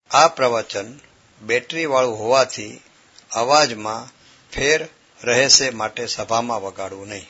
આ પ્રવચન બેટરીવાળું હોવાથી અવાજમાં ફેર રહેશે માટે સભામાં વગાડવું નહીં.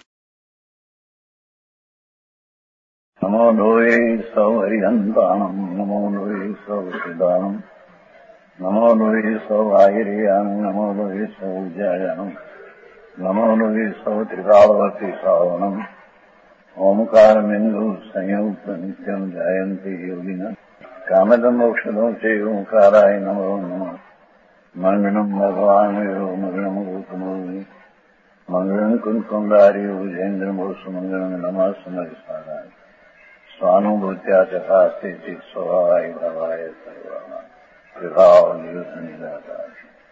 નમો લોહી સૌ હરિહંતાણમ નમો લોહી સૌ સિદ્ધાણમ નમો લોહી સૌ આહિર્યાન નમો લોહી સૌ જયાનમ નમો લોહી સૌ ત્રિકાળવતી શ્રાવણમ ઓમકાર બિંદુ સંયુક્ત નિત્યમ જાયંતી યોગિના કામદમ ઔષધો છે ઓંકારાય નમો નમઃ મંગળમ ભગવાન મંગળમ ગોતમોહિ મંગળમ કુંકુંડારી ભુજેન્દ્રમોષ મંગળમ નમઃ સમયસારાય સ્વાનુભૂત્યા ચકાસ્તે ચિત સ્વભાવાય ભાવાય સર્વા વિભાવ નિદાતા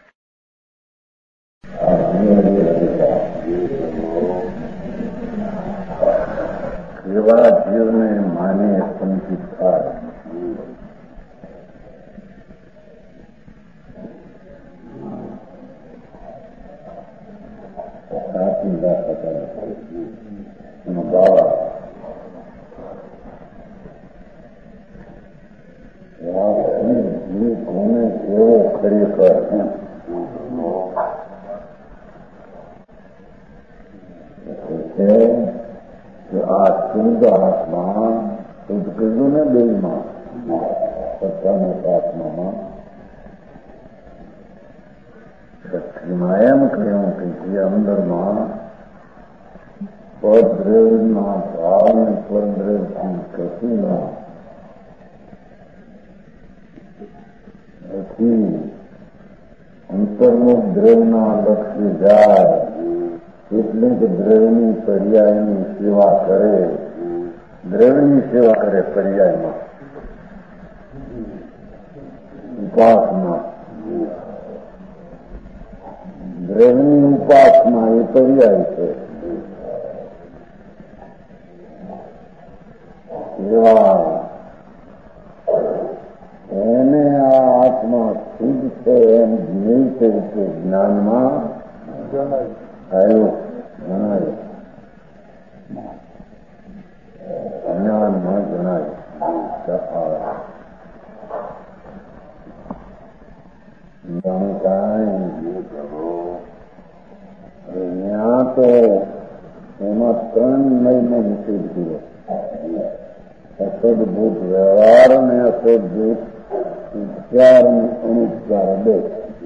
કેવા જીવને માને સંકિત થાય કોને કેવો ખરેખર કે આ શુદ્ધ આત્મા શુદ્ધ કીધું ને દેહમાં સત્તાના આત્મામાં શક્તિમાં એમ કહ્યું કે જે અંદરમાં પદ્રેવના ભાવ ને પરદ્રેવથી કશું નથી અંતર્મુખ દ્રવના લક્ષ્ય જાય એટલે કે દ્રવ્યની પર્યાયની સેવા કરે દ્રવ્યની સેવા કરે પર્યાયમાં ઉપાસના દ્રવ્યની ઉપાસના એ પર્યાય છે. એવા એને આ આત્મા શુદ્ધ છે એમ જ્ઞેય તરીકે જ્ઞાનમાં આવ્યો જણાય જ્ઞાનમાં જણાય ત્યાં તો એમાં 3 મહિને નિષેધ કર્યો. અસદભૂત વ્યવહાર અને અસદભૂત ઉપચાર અને અનુપચાર બે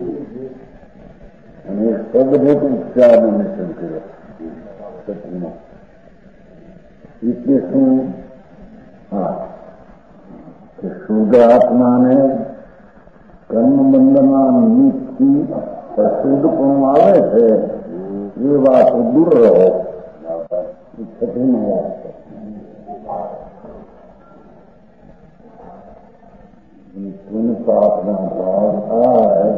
અને સદભૂત ઉપચારનો નિષેધ કર્યો. સત્યમાં એટલે શું? હા, કે શુદ્ધ આત્માને કર્મબંધના નિમિત્તથી અશુદ્ધપણું આવે છે એ વાત દૂર રહો. છઠ્ઠીમાં વાત છે. પાપના ભાવ થાય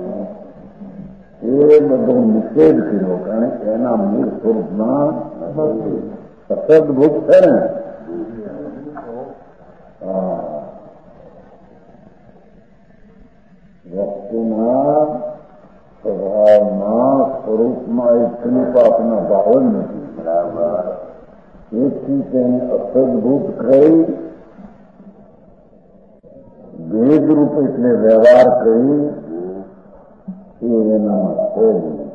એ બધો નિષેધ કર્યો, કારણ કે એના મૂળ સ્વરૂપમાં અસદભૂત છે ને. વસ્તુના સ્વભાવના સ્વરૂપમાં એક પાપના ભાવ જ નથી. બરાબર. એથી તેને અસદભૂત કહી ભેદરૂપ એટલે વ્યવહાર કરી એ એનામાં છે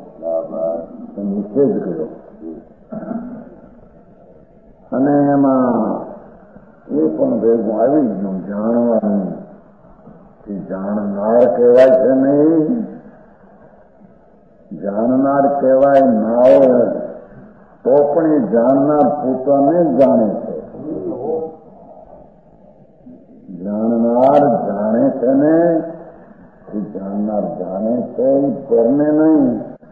નિષેધ કર્યો. અને એમાં એ પણ ભેગું આવી ગયું જાણવાનું કે જાણનાર કહેવાય છે નહીં, જાણનાર કહેવાય ના હોય તો પણ એ જાણનાર પોતાને જ જાણે છે. જાણનાર જાણે છે ને એ જાણનાર જાણે છે એ પરને નહીં.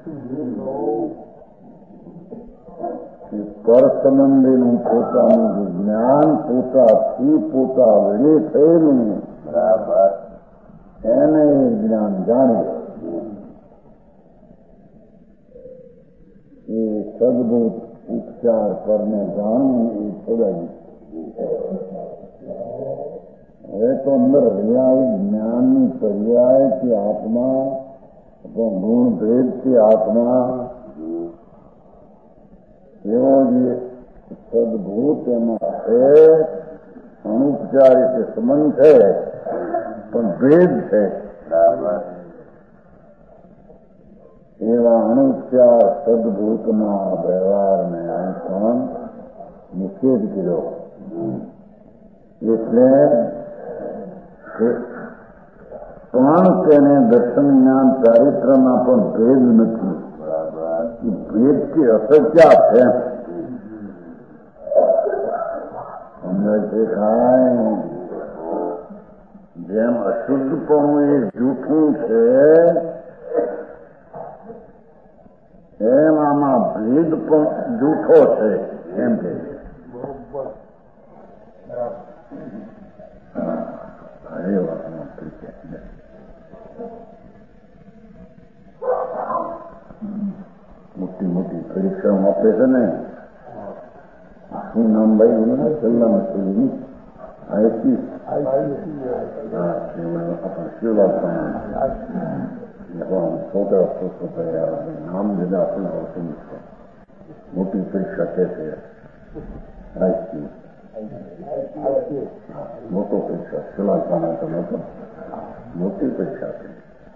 પર સંબંધીનું પોતાનું જ્ઞાન પોતાથી પોતા વડે થયેલું બરાબર એને એ જ્ઞાન જાણે એ સદભૂત ઉપચાર પરને જાણવું એ થોડા. હવે તો અંદર રહ્યા જ્ઞાનની પર્યાયથી આત્મા અથવા ગુણ ભેદથી આત્મા એવો જે સદભૂત એમાં છે અનુપચાર એટલે સંબંધ છે પણ ભેદ છે. એવા અણુચ્ચાર સદભૂતના વ્યવહારને અહીં પણ નિષેધ કર્યો. એટલે પણ તેને દર્શન જ્ઞાન ચારિત્રમાં પણ ભેદ નથી. ભેદથી અસત્યા છે. સમજાય છે કાંઈ? જેમ અશુદ્ધપણું એ જૂઠું છે એમ આમાં ભેદ પણ જૂઠો છે એમ કે મોટી મોટી પરીક્ષાઓ આપે છે ને. શું નામ ભાઈ એનું છેલ્લામાં છેલ્લું આપણે શિવલાલ છોકરા નામ લીધા આપણે મોટી પરીક્ષા કે છે. મોટો પરીક્ષા શિવલાલ પાના તો નતો. મોટી પરીક્ષા છે.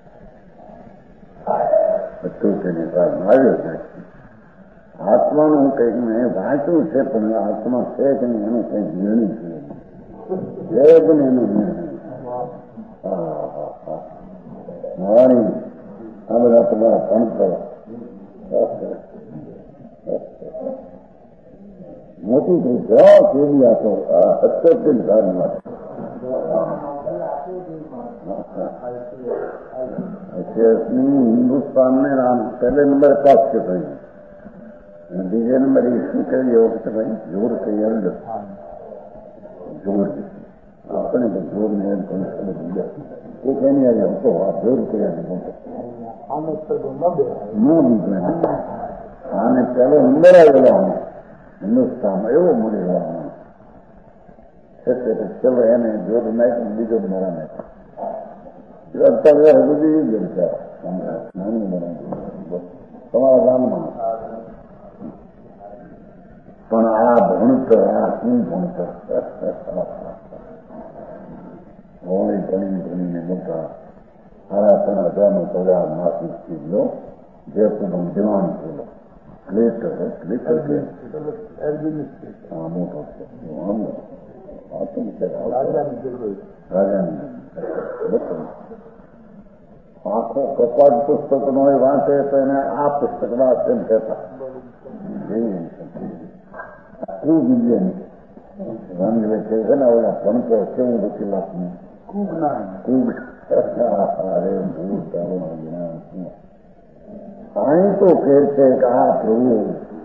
બધું તેની પાસે આવ્યો છે. આત્માનું કંઈક મેં વાંચ્યું છે પણ આત્મા છે કે નહીં એનું કંઈક નિર્ણય છે પણ એનો નિર્ણય. મારી આ બધા તમારા ભણતર મોટી પરીક્ષા કેવી આ તો અત્યંત ધારમાં हिंदुस्तान में नाम पहले नंबर पास के भाई बीजे नंबर इसमें करिए वक्त भाई जोर के एल्ड जोर अपने तो जोर में वो कहने आए हमको आप जोर के आने पहले नंबर आ गया हिंदुस्तान में एवं મળેલો चलो એને જોર નાખ બીજો મારા નાખ અત્યારે હજુ જલસા નાની બનાવી તમારા ગામમાં. પણ આ ભણતર આ શું ભણતર હોળી ભણીને મોટા 3,500 પગાર માસિક થયેલો જયપુરનો દિવાન થયેલો ક્લેટર કે હા મોટો છે રાજાની આખો કપાટ પુસ્તકનો એ વાંચે તો એને આ પુસ્તક વાંચે એમ કહેતા. આટલું વિજ્ઞાન રંગ છે ને ઓલા ભણતો કેવું નથી લાગતું. કુગ અરે ભૂલ તારું જ્ઞાન અહીં તો કે છે કે આ પ્રભુ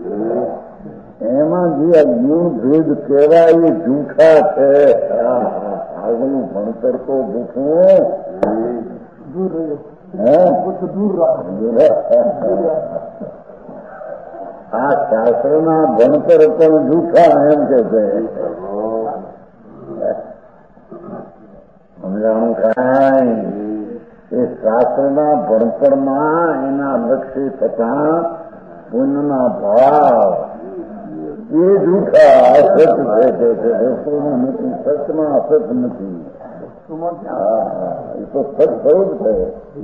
એમાં જે ગુણ ભેદ કહેવાય એ જૂઠા છે. આગળનું ભણતર તો જૂઠું દૂર આ શાસ્ત્રના ભણતર પણ જૂઠા એમ કે છે. સમજાણું કાંઈ? એ શાસ્ત્રના ભણતરમાં એના લક્ષી થતા પુણ્યના ભાવ એ જૂઠા અસત છે. વસ્તુમાં નથી, સચમાં અસત નથી. એ તો સત સ્વરૂપ છે.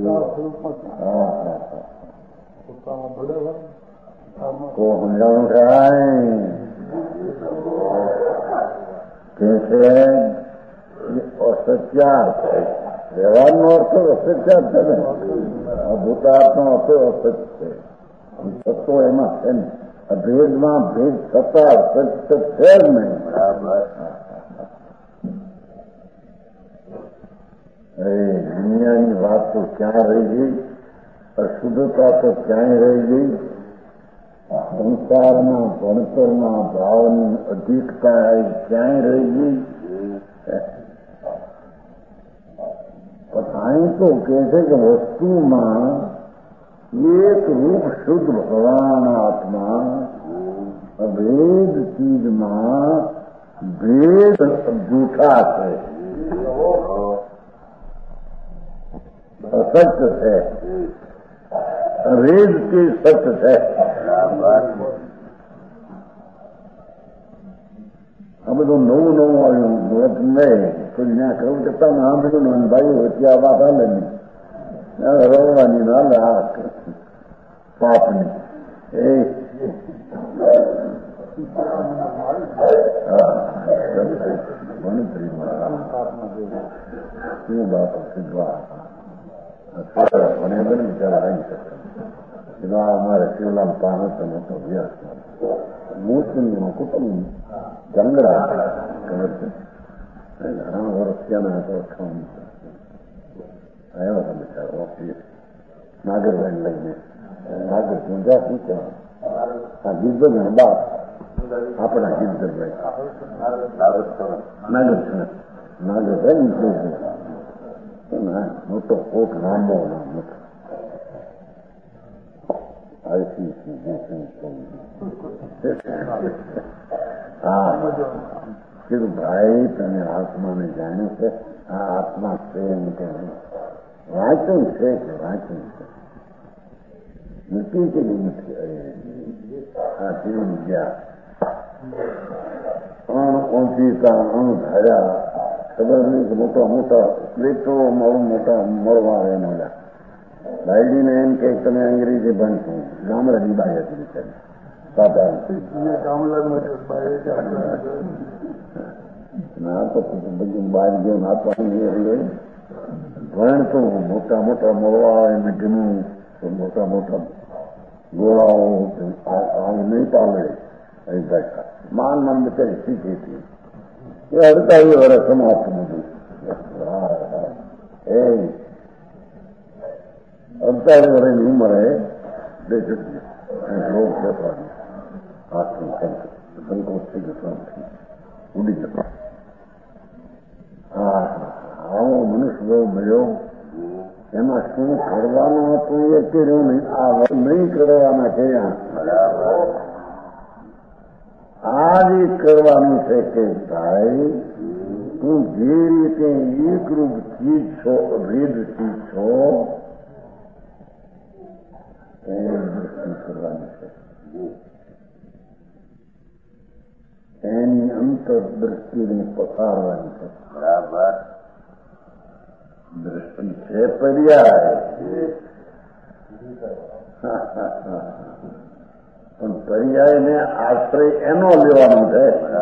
તો સમજાણું કાંઈ કે છે અસત્યા છે. વ્યવહારનો અર્થ અસત્યા છે ને. ભૂતાર્થનો અર્થ અસત છે. સત્તો એમાં છે ને. ભેદમાં ભેદ થતા સત્ય છે જ નહીં. દુનિયાની વાત તો ક્યાં રહી ગઈ? અશુદ્ધતા તો ક્યાંય રહી ગઈ? સંસારના ભણતરના ભાવની અધિકતા ક્યાંય રહી ગઈ? પણ અહીં તો કહે છે કે વસ્તુમાં એક રૂપ શુદ્ધ ભગવાન આત્મા અભેદ ચીજમાં ભેદ જૂઠા છે, અસત્ય છે. અભેદ થી સત્ય છે. આ બધું નવું આવ્યું નહીં. તો ત્યાં કહું કે તમે સાંભળ્યું ને ભાઈ વચ્ચે આ વાત હાલે નહીં રવવાની ના હાલે આ પાપની એ શું બાપા સીધવા મને બને બિચારા આવી શકે અમારે શિવલાલ પાહત મોટો વ્યાસ મુસ્લિમનું કુટુંબ જંગડા ખબર છે ઘણા વર્ષ ત્યાંના હતો આવ્યા હતા બિચારો ઓફિસ નાગરભાઈ લઈને નાગર પૂજા શું કહેવાય ગીરધર બાપ આપણા ગીરધરભાઈ નાગરભાઈ નીકળે મોટો કોટ લાંબો મોટો ભાઈ તમે આત્માને જાણ્યું છે આ આત્મા છે એમ કે વાંચન છે કે વાંચન છે નથી કે નથી આ જીવન ગયા અણઓંચીતા અણધાર્યા ખબર નહીં કે મોટા મોટા પ્લેટો મોટા મળવા આવે મળ્યા બાયડીને એમ કે તમે અંગ્રેજી ભણશો ગામડાની બાઈ હતી બિચારી ના તો બધું બહાર ગયો નાખવાની ભણતો મોટા મોટા મળવા આવે મીઠનું મોટા મોટા ગોળાઓ નહીં પાલે માન માન બિચારી શીખી હતી એ 48 વર્ષ સમાપ્ત બધું 48 વર્ષની ઉંમરે બે જગ્યા રોગ જવાની હાથનું સંકોચ થઈ ગયો ઉડી જતો આવો મનુષ્ય બહુ મળ્યો એમાં શું કરવાનું હતું એ કર્યું નહીં આ નહીં કરવાના કયા આ જ કરવાનું છે કે ભાઈ તું જે રીતે એકરૂપ ચીજ છો અભેદ ચીજ છો એની દૃષ્ટિ કરવાની છે એની અંતરદ્રષ્ટિને પસારવાની છે બરાબર દ્રષ્ટિ છે પર્યાય પણ પર્યાયને આશ્રય એનો લેવાનો છે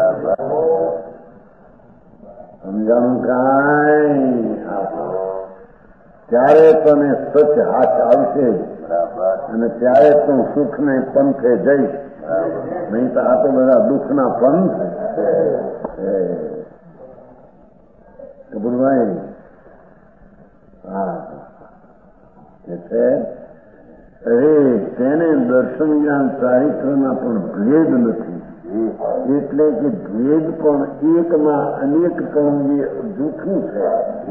સમજાણું કાંઈ ત્યારે તને સચ હાથ આવશે અને ત્યારે તું સુખને પંથે જઈશ નહીં તો આ તો બધા દુઃખના પંથ કબૂરભાઈ છે અરે તેને દર્શન જ્ઞાન ચારિત્રના પણ ભેદ નથી એટલે કે ભેદ પણ એકમાં અનેક પણ એ જૂઠું છે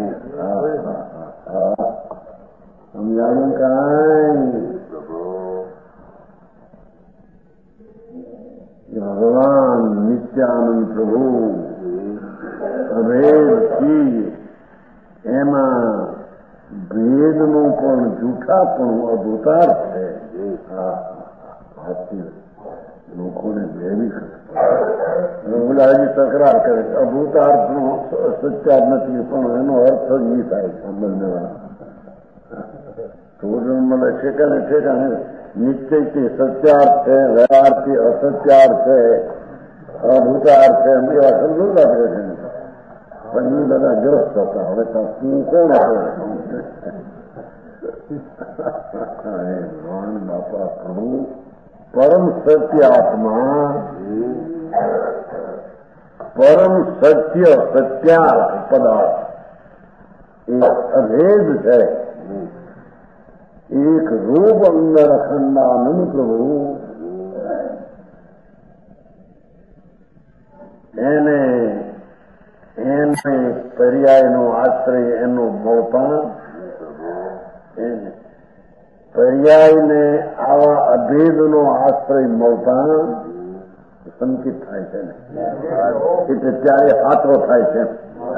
સમજાણું કાંઈ ભગવાન નિત્યાનંદ પ્રભુ અભેદથી એમાં ભેદનું પણ જૂઠાપણું અભૂતાર્થ છે સાચી લોકોને ભેવી બોલા હજી તકરાર કરે છે અભૂતાર્થનો સત્યાર્થ નથી પણ એનો અર્થ જ નહીં થાય સંબંધવાળા થોડું મળે ઠેકાને ઠેકાને નિશ્ચયથી સત્યાર્થ છે વ્યવહારથી અસત્યાર્થ છે અભૂતાર્થ છે એવા સમજૂતા કરે છે પણ એ બધા ગ્રસ્ત હતા હવે તું કોણ હતો ભગવાન બાપા પ્રભુ પરમ સત્ય આત્મા પરમ સત્ય સત્યાર્થ પદાર્થ એ અભેદ છે એક રૂપ અંદર અખંડાનંદ પ્રભુ એને પર્યાયનો આશ્રય એનો મળતા પર્યાયને આવા અભેદનો આશ્રય મળતા સંકિત થાય છે ને એટલે ત્યારે હાથો થાય છે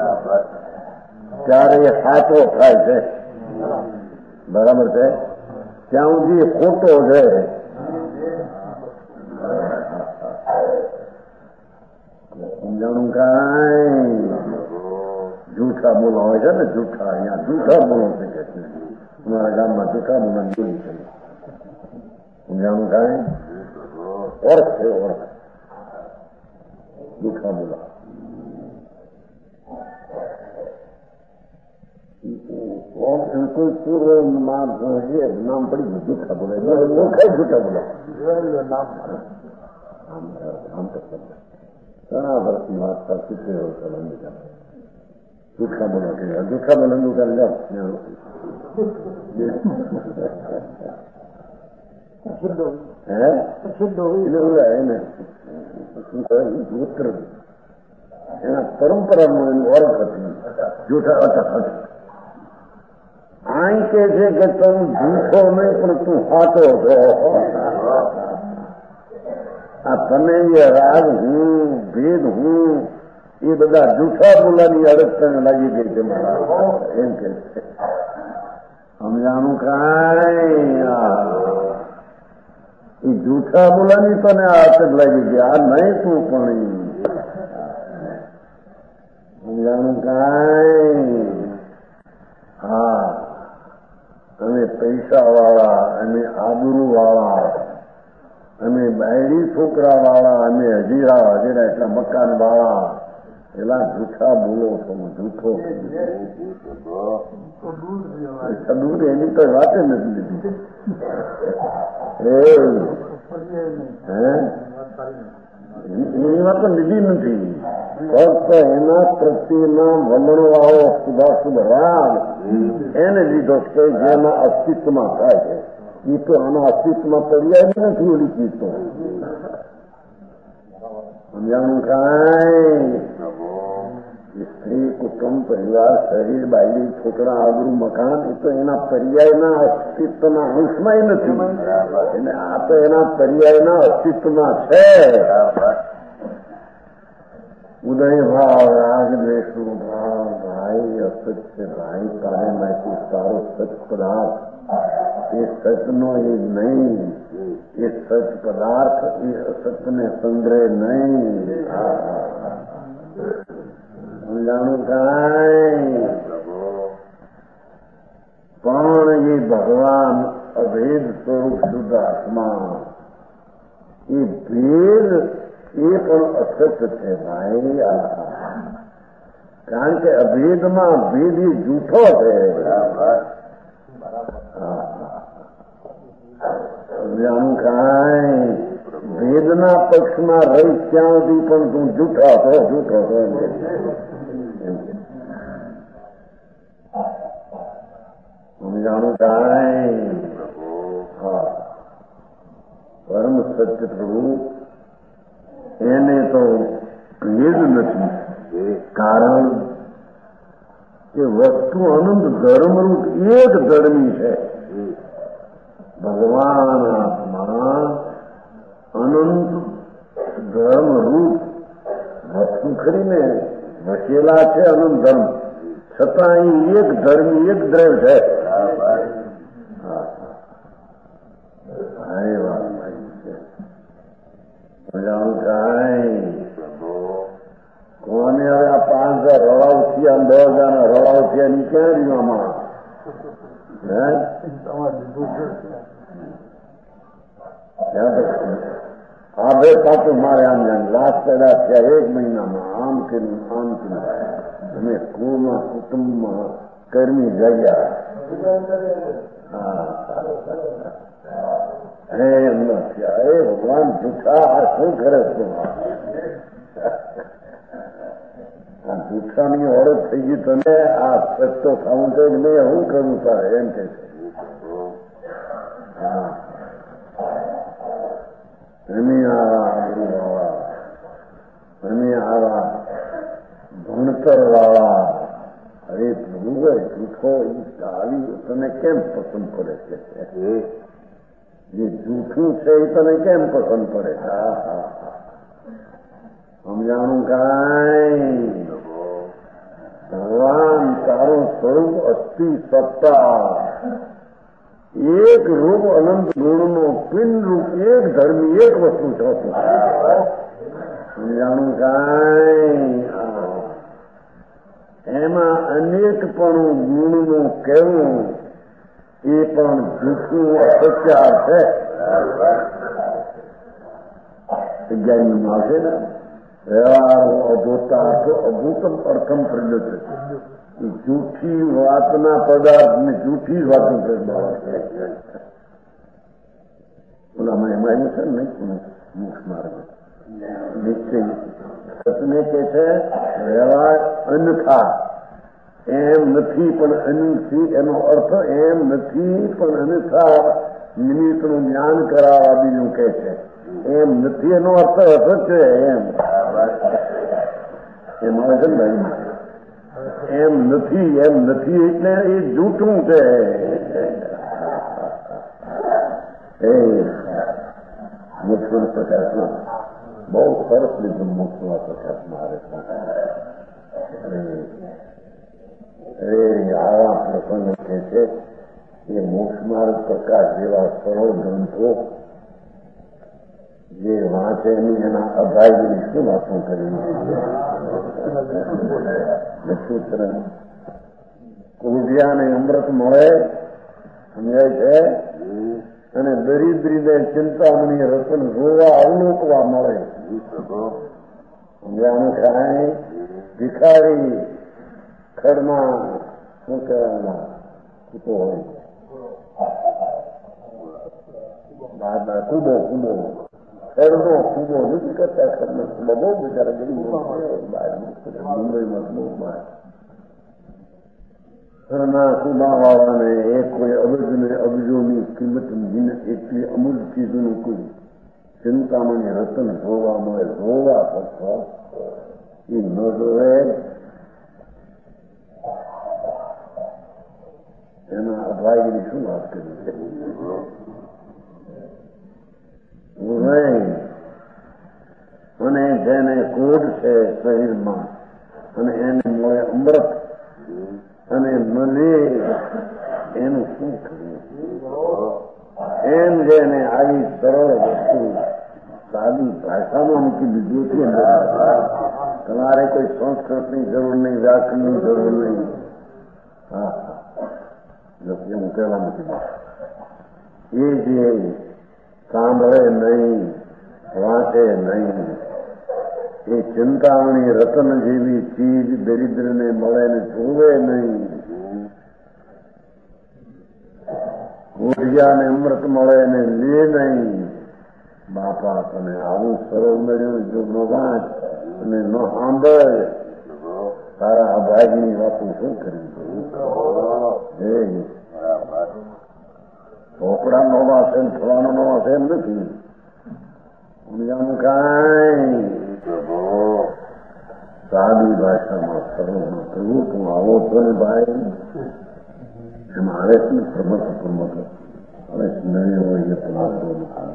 ત્યારે હાથો થાય છે બરાબર છે ત્યાં સુધી ખોટો છે સમજાણું કાંઈ જૂઠા બોલા હોય છે ને, જૂઠા અહીંયા જૂઠા બોલો છે કે અમારા ગામમાં જૂઠા બોલાની બોલી છે. સમજાણું કાંઈ ઓળખ છે, ઓળખ જૂઠા બોલા. કોઈ પૂર્વ માણસ નામ પડી ગયું જૂઠા બોલે, ઓળખાય જૂઠા બોલા. આમ તો ઘણા વર્ષની વાત કરતી છે. જૂઠા બોલા કે જૂઠા બોલનું કરી લો. એને શું કહે ગોત્ર એના પરંપરાનું એનું ઓળખ હતી. જૂઠા અટક આઈ કે છે કે તું જૂઠો નહીં પણ તું સાચો છો. આ તને જે રાગ હું ભેદ હું એ બધા જૂઠા બોલાની અડગ તને લાગી ગઈ છે મારા, એમ કે છે. સમજાણું કાંઈ એ જૂઠા બોલાની તને અડગ લાગી ગઈ, આ નહીં તું પણ સમજાણું કાંઈ. હા, અમે પૈસા વાળા, અમે આબરૂ વાળા, અમે બાયડી છોકરા વાળા, અમે હજીરા એટલા મકાન વાળા, પેલા જૂઠા બોલો છો. જૂઠો સદૂર એની તો વાત નથી લીધી. એની વાત તો લીધી નથી. ફક્ત એના પ્રત્યેના વલણવાળો શુભાશુભ રાગ એને લીધો છે જેના અસ્તિત્વમાં થાય છે. એ તો આના અસ્તિત્વમાં પર્યાય નથી ઓલી ચીજ તો. સમજાણું કાંઈ. સ્ત્રી કુટુંબ પરિવાર શરીર બાયડી છોકરા આબરૂ મકાન એ તો એના પર્યાયના અસ્તિત્વના અંશમાં નથી. આ તો એના પર્યાયના અસ્તિત્વમાં છે. ઉદય ભાવ રાગ દ્વેષો ભાવ ભાઈ અસત્ય ભાઈ તારે માંથી તારો સચ પદાર્થ એ સચનો એ નહીં, એ સચ પદાર્થ એ અસત્યને સંગ્રહ નહીં. સમજાણું કાંઈ. પણ એ ભગવાન અભેદ સ્વરૂપ શુદ્ધ આત્મા એ ભેદ એ પણ અસત્ય છે ભાઈ. કારણ કે અભેદમાં ભેદ એ જૂઠો છે. સમજાણું કાંઈ. ભેદના પક્ષમાં રહી ત્યાં સુધી પણ તું જૂઠો છો, જૂઠો છો. સમજાણું કાંઈ. હા, પરમ સત્ય પ્રભુ એને તો ભેદ નથી. કારણ કે વસ્તુ અનંત ધર્મરૂપ એક ધર્મી છે. ભગવાન આત્મા અનંત ધર્મરૂપ વસ્તુ ખરીને વસેલા છે. અનંત ધર્મ છતાં અહીં એક ધર્મી એક દ્રવ છે. કોને હવે આ 5,000 રવાવ થયા, 10,000 રવાવ થયા ની ક્યાં રીવામાં આ બે પાછું મારે આમ જાણે લાખ પેદા થયા 1 મહિનામાં આમ કર્યું આમ કર્યું. અમે સ્કૂલમાં કુટુંબમાં કર્મી જગ્યા એમ નથી. એ ભગવાન જૂઠા આ શું કરે છે? આ જૂઠાની ઓળખ થઈ ગઈ તને. આ સસ્તો ખાવું છે કે નહીં હું કરું તારે એમ કે છે. એની આવા ભણતર વાળા. અરે પ્રભુ જૂઠો આવી તને કેમ પસંદ પડે છે? જે જૂઠું છે એ તને કેમ પસંદ પડે છે? સમજાણું કાંઈ. ભગવાન તારું સ્વરૂપ અસ્થિ સત્તા એક રૂપ અનંત ગુણનો પિંડ રૂપ એક ધર્મી એક વસ્તુ છો. સમજાણું કાંઈ. એમાં અનેકપણું ગુણનું કહેવું એ પણ જૂઠું અસત્યાર છે. 11 આવશે ને વ્યવહાર અભૂતા અભૂતમ અર્થમ પ્રજ્ઞ જૂઠી વાતના પદાર્થને જૂઠી જ વાતનું પ્રજ્ઞા ઓલામાં એમાં એવું છે ને નહીં મોક્ષ માર્ગ નિશ્ચય સતને કે છે વ્યવહાર અન્યથા એમ નથી પણ અનુથી એનો અર્થ એમ નથી પણ અન્યથા નિમિત્તનું જ્ઞાન કરાવવા બીજું કે છે એમ નથી એનો અર્થ અસત્ય એમ આવે છે ને એમ નથી એટલે એ જૂઠું છે. એ મોક્ષના પ્રકાશમાં બહુ સરસ રીતે મોક્ષના પ્રકાશમાં આવે છે. આવા પ્રસંગ કે છે એ મોક્ષમાર્ગ પ્રકાશ જેવા સરળ ગ્રંથો જે વાંચે એની એના અભાગીની શું વાતો કરી સૂત્ર કુડિયાને અમૃત મળે સમજાય છે અને દરિદ્રીને ચિંતામણી રતન જોવા અવલોકવા મળે સમજાનું ખાય ભિખારી ખડમાં શું કહેવાના કૂતો હોય બાદા કૂબો ખડનો કૂબો નથી કરતા ખડનો કૂબો બહુ બિચારા ગરીબ મુંબઈમાં ઘરના કુબા વાળાને એ કોઈ અબજને અબજોની કિંમત એટલી અમૂલ ચીજોનું કોઈ ચિંતામણી રતન જોવા મળે જોવા ફક્ત એ ન જોવે એના અભાગીની શું વાત કરી છે અને જેને કોઢ છે શરીરમાં અને એને મળે અમૃત અને મને એનું શું કરવું એમ જેને આવી સરળ વસ્તુ સાદી ભાષામાં મૂકી દીધું છે તમારે કોઈ સંસ્કૃતની જરૂર નહીં વ્યાકરણની જરૂર નહીં. હા હું કહેવા નથી એ જે સાંભળે નહીં વાંચે નહીં એ ચિંતામણી રતન જેવી ચીજ દરિદ્રને મળે ને જોવે નહીં ગોઢિયાને અમૃત મળે ને લે નહીં. બાપા તને આવું સરળ મળ્યું જો ન વાંચ અને ન સાંભળ તારા અભાગની વાતો શું કરી ચોપડા નો વાસે ફલાનો નો વાસે એમ નથી સમજાનું કાંઈ સાદી ભાષામાં સરળમાં કહ્યું તું આવો છો ને ભાઈ એમાં આવે છે ને પ્રમત હવે નહીં હોય એ તમારો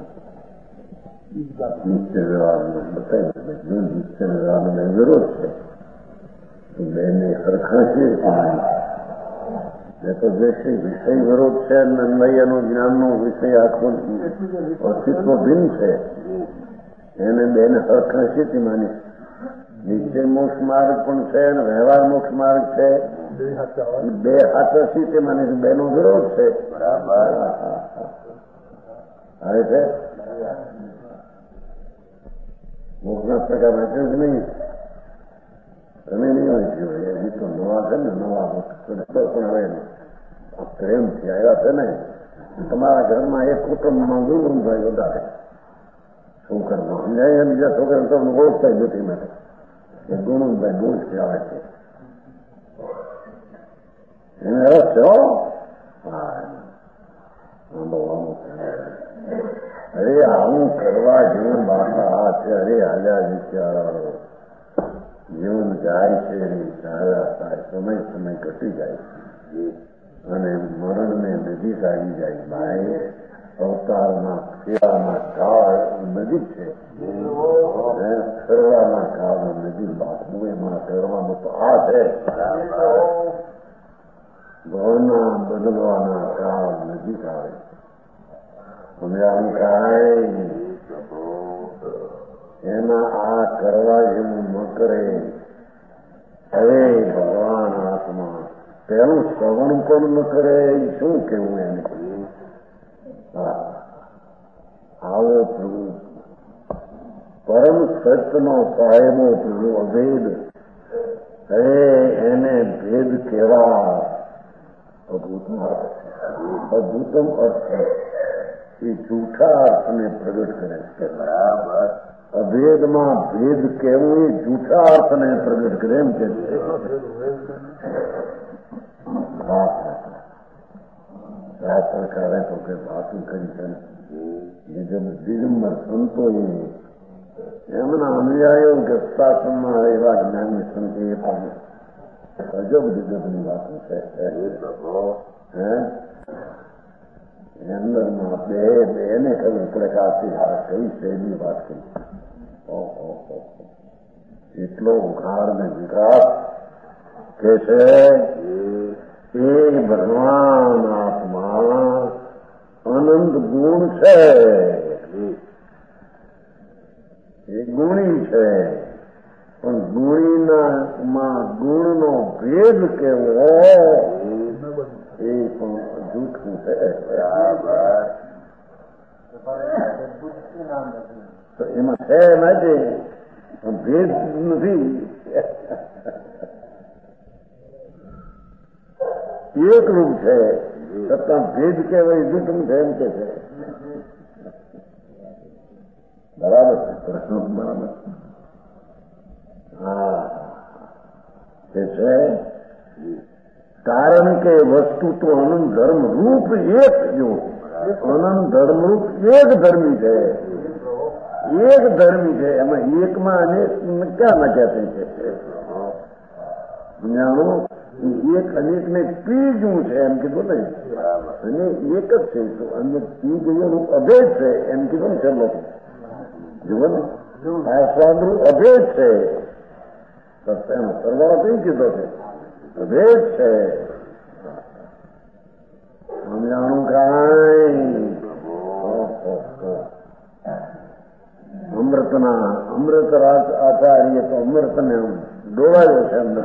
નિશ્ચય વ્યવહારનો બતાવી જો નિશ્ચય વ્યવહારનો વિરોધ છે તો બેને સરખા છે એ તો વિષય વિરોધ છે નંદૈયાનો જ્ઞાનનો વિષય આખો અસ્તિત્વ ભિન્ન છે એને બેને સરખા છે તે માની નિશ્ચય મોક્ષ માર્ગ પણ છે અને વ્યવહાર મોક્ષ માર્ગ છે બે હાથ છે તે માની બેનો વિરોધ છે બરાબર આવે છે મોક્ષના પ્રકાર વાંચ્યો જ નહીં તમે નહીં વાંચ્યો એ તો નવા છે ને નવા પણ હવે પ્રેમથી આવ્યા છે ને તમારા ઘરમાં એક કુટુંબમાં ગુરુભાઈ વધારે છોકરમાં સમજાય બીજા છોકરાને તમને ઓળખતા નથી મને એ ગુણભાઈ દૂરથી આવે છે એને રસ છે હો અરે આવું કરવા જેવું બાપા છે અરે હાલ્યા વિચારો જીવન જાય છે સમય ઘટી જાય અને મરણને નજીક આવી જાય ભાઈ અવતારના સેવાના કાળ નજીક છે ફરવાના કાળ નજીક બાપુ એમાં કરવાનું તો આ છે ભાવના બદલવાના કાળ નજીક આવે સમજાવું કાંઈ એના આ કરવા જેવું ન કરે હવે ભગવાન તેનું શ્રવણ પણ ન કરે શું કેવું એને? આવો પ્રભુ પરમ સત્યનો સાહેબો પ્રભુ અભેદ, હે એને ભેદ કેવા અભૂતમ અર્થ એ જૂઠા અર્થને પ્રગટ કરે છે. બરાબર. અભેદમાં ભેદ કેવું એ જૂઠા અર્થને પ્રગટ કરે એમ કે છે. આ પ્રકારે તો કે વાતું કરી છે દિગંબર સંતોએ એમના અનુયાયીઓ કે શાસનમાં એવા જ્ઞાની સંતો એ પણ અજબ દિગંબરની વાતો છે. અંદરમાં બેને ખબર પડે કે આ કઈ શૈલી વાત કરી. એટલો ઉઘાડ ને વિકાસ કે છે એ ભગવાન આત્મા અનંત ગુણ છે, એ ગુણી છે, પણ ગુણીનામાં ગુણનો ભેદ કેવો એ પણ જૂઠું છે. તો એમાં છે નથી, ભેદ નથી. એક રૂપ છે છતાં ભેદ કહેવાય જૂઠું છે એમ કે છે. બરાબર છે પ્રશ્ન બરાબર. હા તે છે કારણ કે વસ્તુ તો અનંત ધર્મ રૂપ એક જો અનંત ધર્મ રૂપ એક ધર્મી છે, એક ધર્મી છે. એમાં એકમાં અનેક ક્યાં નાખ્યા છે? જાણો એક અનેક ને ત્રીજું છે એમ કીધું ને, અને એક જ છે તો અન્ય ત્રીજું રૂપ અભેદ છે એમ કીધું ને. ચલો જુઓ ને આ સ્વાદરૂપ અભેદ છે, એનો સરવાળો કઈ કીધો છે? અભેદ છે. સમજાણું કાંઈ અમૃત આચાર્ય તો અમૃતને ડોળાયો છે અંદર.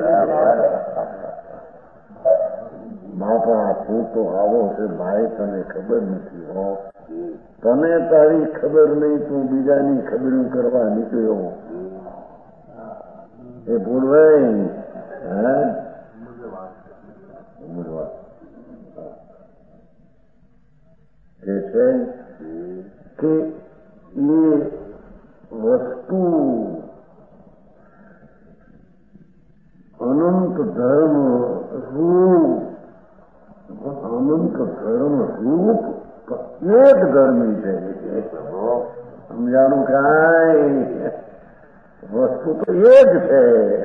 બાપા તું તો આવો છે ભાઈ, તને ખબર નથી હો. તને તારી ખબર નહીં, તું બીજાની ખબરું કરવા નીકળ્યો. એ ભૂલવાય કે છે કે એ વસ્તુ અનંત ધર્મ રૂપ, અનંત ધર્મ રૂપ એક ધર્મી છે. સમજાણું કાંઈ? વસ્તુ તો એક છે.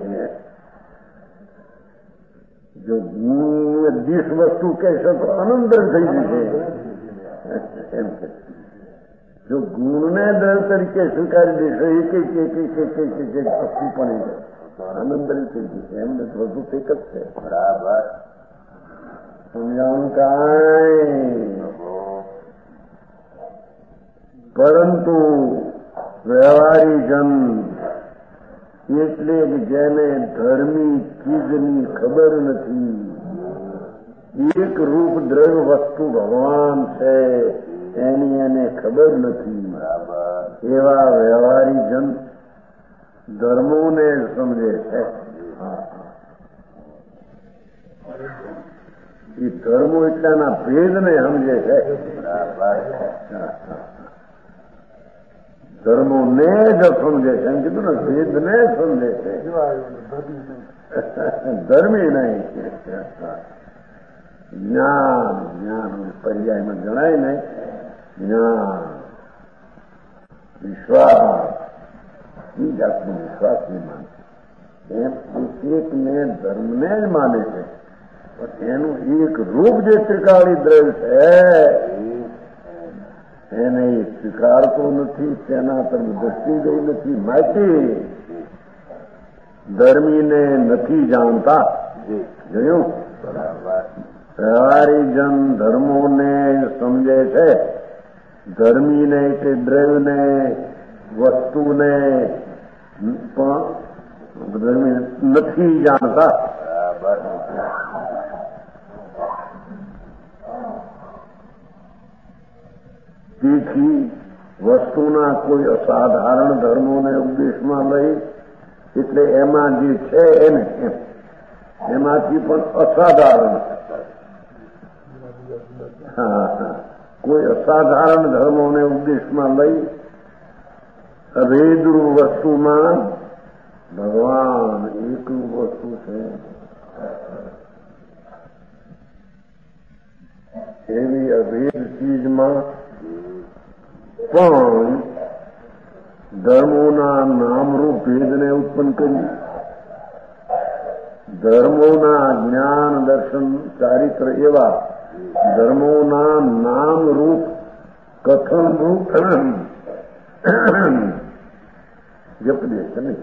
જો ગુણ 20 વસ્તુ કહેશો તો અનંત થઈ જશે એમ કે. જો ગુણને દર તરીકે સ્વીકારી દેશો એક વસ્તુ પણ આનંદ થઈ જશે. એમને બધું એક જ છે. બરાબર. સમજાણું કાંઈ? પરંતુ વ્યવહારી જન એટલે જેને ધર્મી ચીજની ખબર નથી, એક રૂપ દ્રવ્ય વસ્તુ ભગવાન છે એની એને ખબર નથી, એવા વ્યવહારી જન ધર્મોને સમજે છે. એ ધર્મો એટલાના ભેદને સમજે છે. ધર્મોને જ સમજે છે એમ કીધું ને, ભેદને સમજે છે, ધર્મી નહીં. જ્ઞાન પર્યાયમાં જણાય ને, જ્ઞાન વિશ્વાસ એ જાતનો વિશ્વાસ નહીં માને. એમ એકને ધર્મને જ માને છે, પણ એનું એક રૂપ જે ત્રિકાળી દ્રવ્ય છે એને એ સ્વીકારતો નથી, તેના તરફ દ્રષ્ટિ ગઈ નથી. માહિતી ધર્મીને નથી જાણતા. જોયું? વ્યવહારી જન ધર્મોને સમજે છે, ધર્મીને કે દ્રવ્યને વસ્તુને પણ ધર્મી નથી જાણતા. તેથી વસ્તુના કોઈ અસાધારણ ધર્મોને ઉપદેશમાં લઈ એટલે એમાં જે છે એને એમાંથી પણ અસાધારણ કોઈ અસાધારણ ધર્મોને ઉપદેશમાં લઈ અભેદરૂપ વસ્તુમાં ભગવાન એકરૂપ વસ્તુ છે એવી અભેદ ચીજમાં પણ ધર્મોના નામરૂપ ભેદને ઉત્પન્ન કરી ધર્મોના જ્ઞાન દર્શન ચારિત્ર એવા ધર્મોના નામરૂપ કથનરૂપ જપદેશ નહીં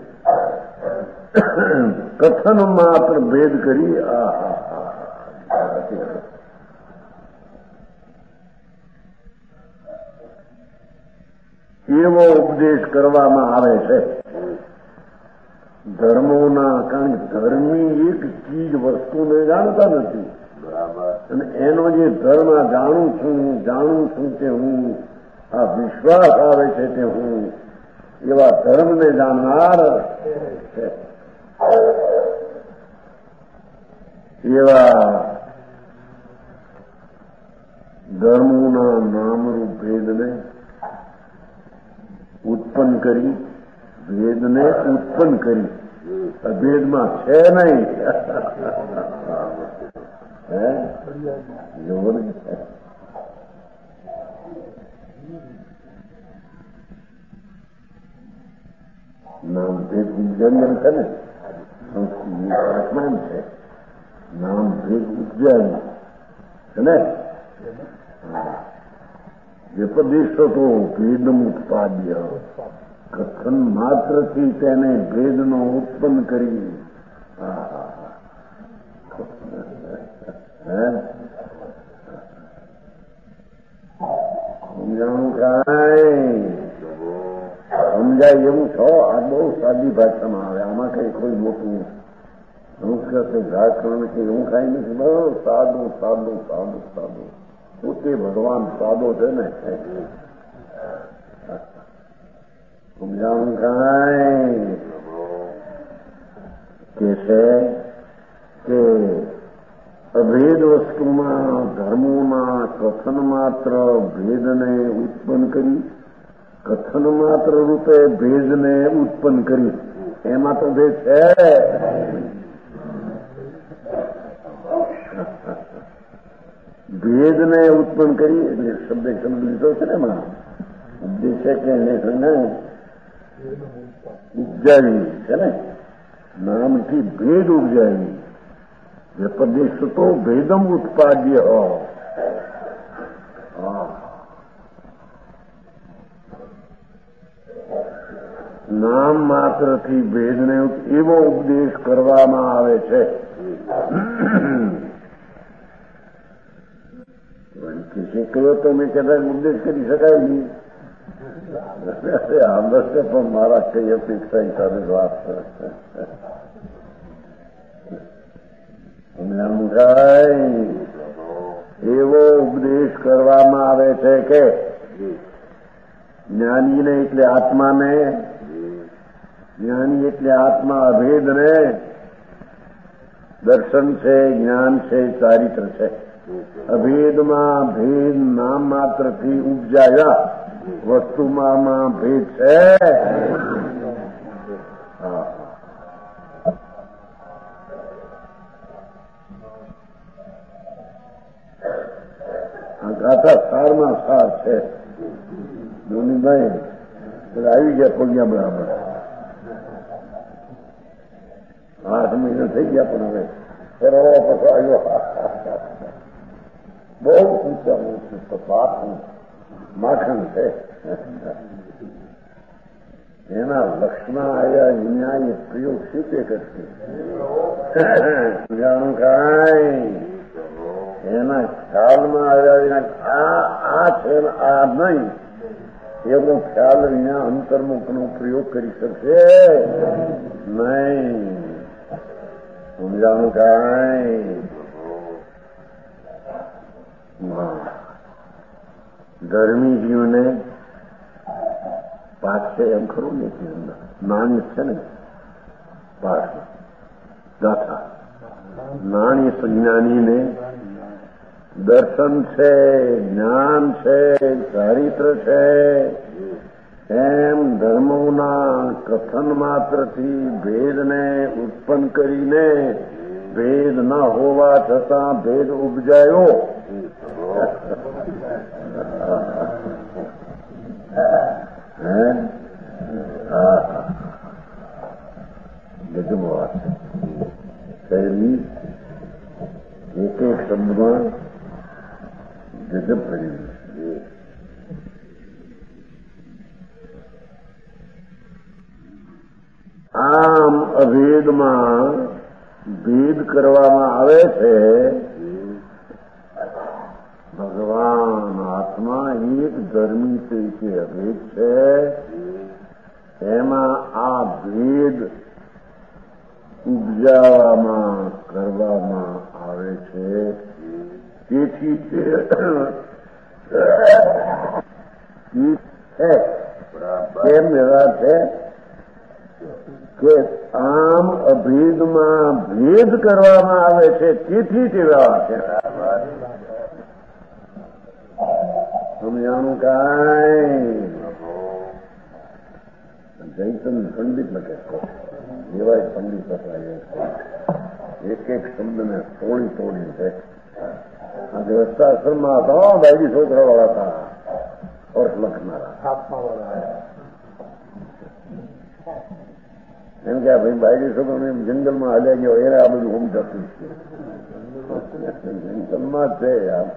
કથન માત્ર ભેદ કરી એવો ઉપદેશ કરવામાં આવે છે ધર્મોના કારણ કે ધર્મી એક ચીજ વસ્તુને જાણતા નથી અને એનો જે ધર્મ જાણું છું કે હું આ વિશ્વાસ આવે છે કે હું એવા ધર્મને જાણનાર છે એવા ધર્મોના નામરૂપ ભેદને ઉત્પન્ન કરી ભેદને ઉત્પન્ન કરી અભેદમાં છે નહીં નામ ભેદ વિજ્ઞાન છે ને સંસ્કૃત છે નામ ભેદ વિજ્ઞાન છે ને વ્યપદેશો તો ભેદમ ઉત્પાદ્ય કથન માત્રથી તેને ભેદનો ઉત્પન્ન કરી સમજાણું કાંઈ સમજાય એવું છો આ બહુ સાદી ભાષામાં આવે આમાં કઈ કોઈ મોટું સંસ્કૃત વ્યાકરણ કે એવું કાંઈ નથી બહુ સાદું સાદું સાદું સાદું પોતે ભગવાન સાદો છે ને સમજાણું કાંઈ કે છે કે અભેદ વસ્તુમાં ધર્મોના કથન માત્ર ભેદને ઉત્પન્ન કરી કથન માત્ર રૂપે ભેદને ઉત્પન્ન કરી એમાં તો ભેદ છે ભેદને ઉત્પન્ન કરી એટલે શબ્દ લીધો છે ને એમાં ઉપદેશ છે કે ઉપજાવી છે ને નામથી ભેદ ઉપજાવી વ્યપદેશ તો ભેદમ ઉત્પાદ્ય નામ માત્રથી ભેદને એવો ઉપદેશ કરવામાં આવે છે કર્યો તો મેં કદાચ ઉપદેશ કરી શકાય નહીં આંબરશે પણ મારા કઈ અપેક્ષા હિસાબે વાત એવો ઉપદેશ કરવામાં આવે છે કે જ્ઞાનીને એટલે આત્માને જ્ઞાની એટલે આત્મા અભેદને દર્શન છે જ્ઞાન છે ચારિત્ર છે અભેદમાં ભેદ નામ માત્રથી ઉપજાયા વસ્તુમાં ભેદ છે આ ગાથા સારમાં સાર છે ધોનીભાઈ આવી ગયા પગ્યા બરાબર 8 મહિના થઈ ગયા પણ હવે ફેરવો પછી આવ્યો બહુ ઊંચા ઊંચું તપાસનું માખણ છે એના લક્ષણા આવ્યા ન્યાય પ્રયોગ શીખે કરશે જાણું કાંઈ એના ખ્યાલમાં આવ્યા આ છે આ નહીં એવો ખ્યાલ અહીંયા અંતર્મુખનો પ્રયોગ કરી શકશે નહીં સમજાણું કાંઈ ધર્મી જીવને પાછે એમ ખરું ને નાણી છે ને પાઠ ગાથા નાણી સંજ્ઞાનીને દર્શન છે, જ્ઞાન છે, ચારિત્ર છે, એમ ધર્મોના કથન માત્રથી ભેદને ઉત્પન્ન કરીને ભેદ ન હોવા છતાં ભેદ ઉપજાયો. ગજબ વાત કહેલી એક એક શબ્દમાં ગજબ કરી. આમ અભેદમાં ભેદ કરવામાં આવે છે. ભગવાન આત્મા એક ધર્મી તરીકે અભેદ છે. એમાં આ ભેદ ઉપજાવવામાં કરવામાં આવે છે. તેથી તે કેમ વ્યવહાર છે કે આમ અભેદમાં ભેદ કરવામાં આવે છે, તેથી તે વ્યવહાર છે. સમજાણું કાંઈ જયચંદ પંડિત લખે એવા પંડિત હતા. એક એક શબ્દને તોડી તોડી છે. આ વ્યવસ્થાશ્રમમાં હતા, બાયડી છોકરા વાળા હતા, અર્થ લખનારા એમ કે ભાઈ બાયડી છોકરાને જંગલમાં હાલ્યા ગયો એને આ બધું સમજાતું છે. જંગલમાં છે